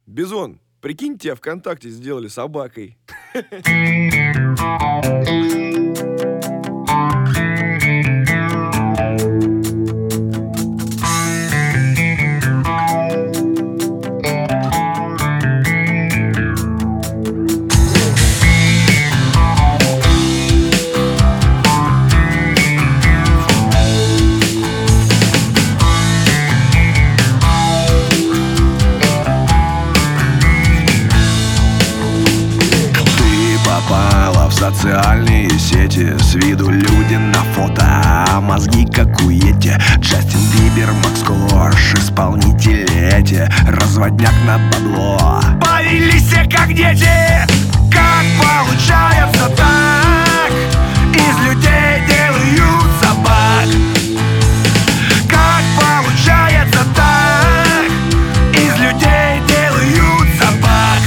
Бизон, прикинь, тебя ВКонтакте сделали собакой. Попала в социальные сети. С виду люди на фото, а мозги как у Йети. Джастин Бибер, Макс Корж, исполнители эти. Разводняк на бабло. Повелись все как дети. Как получается так? Из людей делают собак. Как получается так? Из людей делают собак.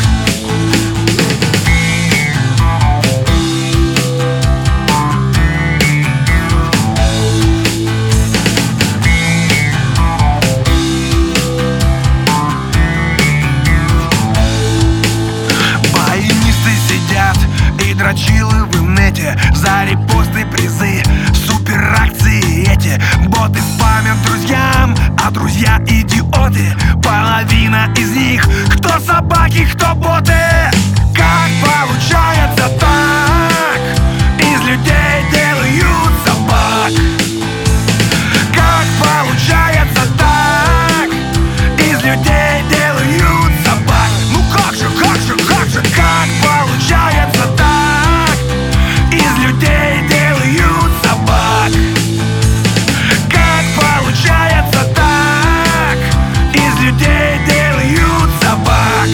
Дрочилы в инете за репосты, призы, суперакции эти. Боты спамят друзьям, а друзья идиоты. Половина из них кто собаки, кто боты. Как получается так? Из людей делают собак. Как получается так? Из людей делают собак. Ну как же, как получается так? Из людей делают собак. Как получается так? Из людей делают собак.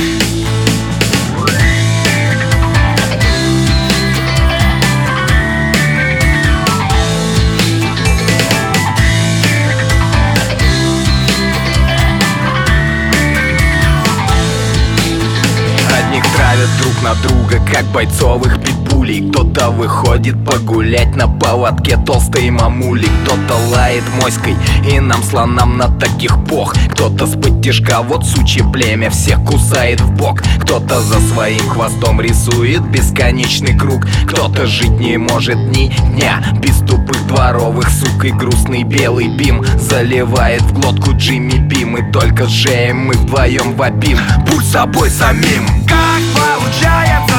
Одних травят друг на друга, как бойцовых питбулей. Кто-то выходит погулять на поводке толстой мамули. Кто-то лает моськой и нам, слонам, на таких пох. Кто-то с-под-тишка, вот сучье племя, всех кусает в бок. Кто-то за своим хвостом рисует бесконечный круг. Кто-то жить не может ни дня без тупых дворовых сук. И грустный белый бим заливает в глотку Джимми Бим. И только с Джеем мы вдвоем вопим: будь собой самим. Как получается